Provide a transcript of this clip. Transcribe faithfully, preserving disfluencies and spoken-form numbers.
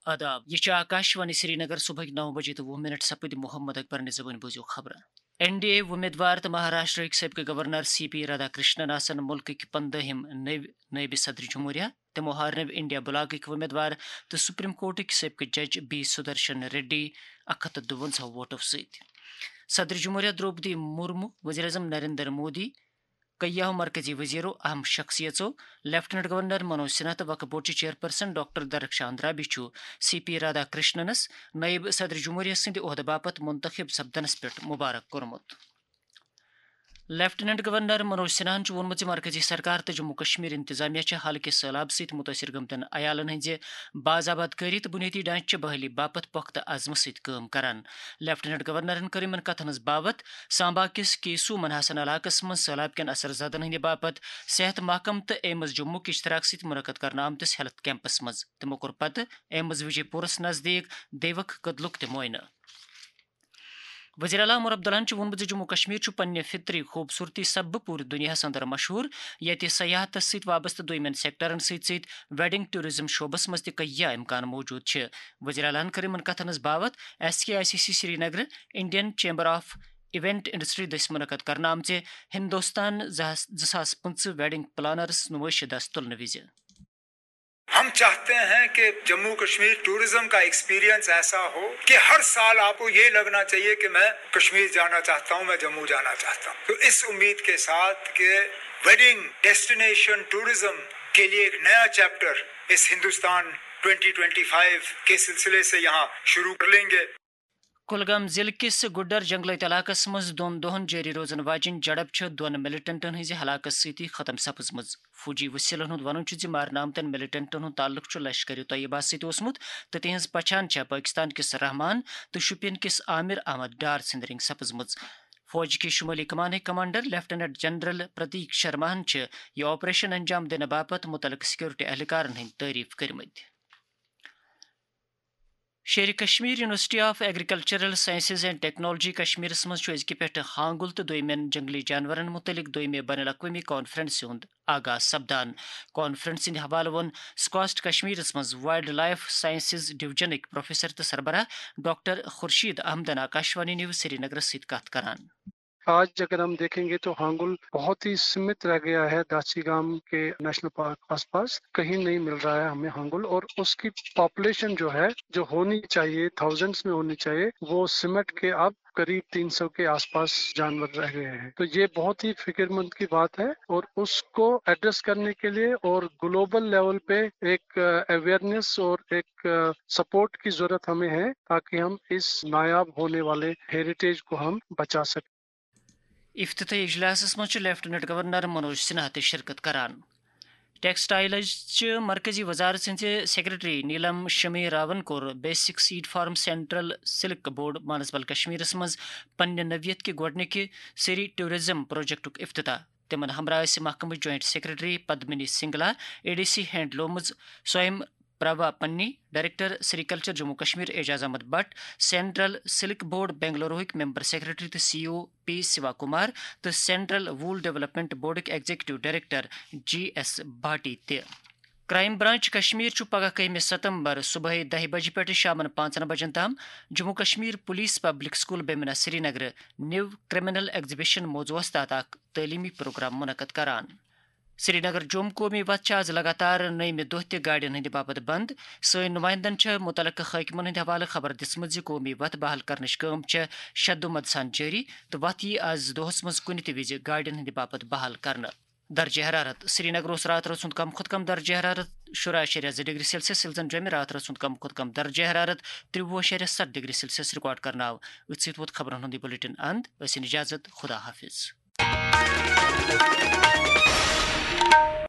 آداب یہ آکاشوانی سری نگر صبح نو بجے تو وہ منٹ سپد محمد اکبر نے زبان بوزو خبر این ڈی اے امیدوار تو مہاراشٹر سابقہ governor C P Radha Krishnan آسن ملک پندہم نائب صدر جمہوریہ تمو ہارنو انڈیا بلاک امیدوار تو سپریم کورٹک سابقہ جج بی سدرشن ریڈی اک ہتھ دونزہ ووٹو ست صدر جمہوریہ دروپدی مرمو وزیر اعظم نریندر مودی کئیاہو مرکزی وزیرو اہم شخصیتوں لیفٹنٹ گورنر منوج سنہا تو وقف board chairperson doctor Darakhshan Rabi C P Radha کرشننس نائب صدر جمہوریہ سند عہدہ باپت منتخب سپدنس پہ مبارک کورمت لیفٹنٹ گورنر منوج سنہن وونمت مرکزی سرکار تو جموں کشمیر انتظامیہ حال کے سیلاب ست متاثر گمتن عیالن ہز باضابط کاری تو بنیادی ڈھانچہ بحالی باپت پختہ عزم ست کام کران لیفٹنٹ گورنرن کر ان کتھن ہز بابت سامبا کس کیسو منحسن علاقس من سیلاب کین اثر زدن ہند باپت صحت محکم تو ایمز جموں کے اشتراک ست منعقد کرنے آمتس ہیلتھ کیمپس مز تمو کور پتہ ایمز وجے پورس نزدیک دیوک قتلک تہ معائنہ وزیر اعلیٰ عمر عبداللہ وونمت جموں کشمیر پنہ فطری خوبصورتی سبب پورے دنیا اندر مشہور یت سیاحت ست وابستہ دویمین سیکٹرن ست ست ویڈنگ ٹورزم شعبس مز تہ امکان موجود وزیر اعلیٰ کر ان کتھن ہز بابت S K I C C Srinagar Indian chamber of event industry دس منعقد کرنے آمژ ہندوستان زاس پنچہ ویڈنگ پلانرس نمائش دست تلنے وز ہم چاہتے ہیں کہ جموں کشمیر ٹورزم کا ایکسپیرینس ایسا ہو کہ ہر سال آپ کو یہ لگنا چاہیے کہ میں کشمیر جانا چاہتا ہوں، میں جموں جانا چاہتا ہوں۔ تو اس امید کے ساتھ کہ ویڈنگ ڈیسٹینیشن ٹورزم کے لیے ایک نیا چیپٹر اس ہندوستان ٹوئنٹی ٹوئنٹی فائیو کے سلسلے سے یہاں شروع کر لیں گے۔ کلگام ضلع کس گڈر جنگلات علاقس مز دون دہن جاری روزن واجن جڑپ دون ملٹنٹن ہز ہلاکت ستی ختم سپزم فوجی وسیلن ہند ون مارنہ آمتن ملٹنٹن ہند تعلق لشکر طیبہ ست تو تہذ پچھان پاکستان کس رحمان تو شپین کس عامر احمد ڈار سند رنگ سپزم فوج کی شمالی کمان کمانڈر لیفٹنٹ جنرل پرتیک شرماہن یہ آپریشن انجام دن باپت متعلق سیکورٹی اہلکارن ہند تعریف کرمت۔ Sher Kashmir university of agricultural sciences and technology کشمیرس مز ازکہ پہ ہانگل تو دویمین جنگلی جانورن متعلق دویمہ بین الاقوامی کانفرنس ہند آغاز سپدان۔ کانفرنس ہند حوالہ ون سکاسٹ کشمیرس مز وائلڈ لائف سائنسز ڈویژنک پروفیسر تو سربراہ ڈاکٹر خورشید احمدن آکاشوانی نیوز سری نگر ست کت کران۔ آج اگر ہم دیکھیں گے تو ہانگل بہت ہی سمت رہ گیا ہے داچی گام کے نیشنل پارک آس پاس، کہیں نہیں مل رہا ہے ہمیں ہانگل، اور اس کی پاپولیشن جو ہے جو ہونی چاہیے تھاؤزنڈس میں ہونی چاہیے وہ سمٹ کے اب قریب تین سو کے آس پاس جانور رہ گئے ہیں۔ تو یہ بہت ہی فکر مند کی بات ہے اور اس کو ایڈریس کرنے کے لیے اور گلوبل لیول پہ ایک اویئرنیس اور ایک سپورٹ کی ضرورت ہمیں ہے تاکہ ہم اس نایاب ہونے والے ہیریٹیج کو ہم بچا سکیں۔ افتتاحی اجلاس مجھ لیفٹنٹ گورنر منوج سنہا تہ شرکت کران۔ ٹیکسٹائلز مرکزی وزارت سند سیکرٹری نیلم شمی راون کور basic seed farm central silk board Manasbal کشمیرس مز پنہ نوعیت کہ گۄڈنکہ سری ٹورزم پروجیکٹک افتتاح۔ تمن ہمراہ محکمہ joint secretary Padmini Singla, A D C handlooms Swayam Prava Pani, director sericulture Jammu Kashmir Aijaz Ahmad Bhat, central silk board Bengaluru member secretary تو C O P Siva Kumar تو سینٹرل وول ڈیولپمنٹ بورڈک executive director G S Bhati تہ۔ کرائم برانچ کشمیر پگہ کہم ستمبر صبح دہ بجہ پہ شام پانچن بجن تام Jammu Kashmir police public school Bemina Srinagar new criminal exhibition موضوعس تحت اخ تعلیمی پروگرام منعقد کران۔ سری نگر جوم قومی وت آز لگاتار نئیمہ دہ تہ گاڑین ہند باپت بند۔ سن نمائندن متعلقہ حاکمن ہند حوالہ خبر دسمت زِ قومی وت بحال کرنچ کام شدمت سان جاری تو وت یہ آز دہس مز کنہ تہ وز گاڑین ہند باپت بحال کرنا۔ درجہ حرارت سری نگر رات رات کم کھت کم درجہ حرارت شراہ اشاریہ زٕ ڈگری سیلسیس سلزن جومہ رات رات کم کھت کم درجہ حرارت تروہ اشاریہ ستھ ڈگری سیلسیس ریکارڈ کرنا آو۔ ات سۭتۍ ووت خبرن ہند بلیٹن اند۔ ٲسِن اجازت، خدا حافظ۔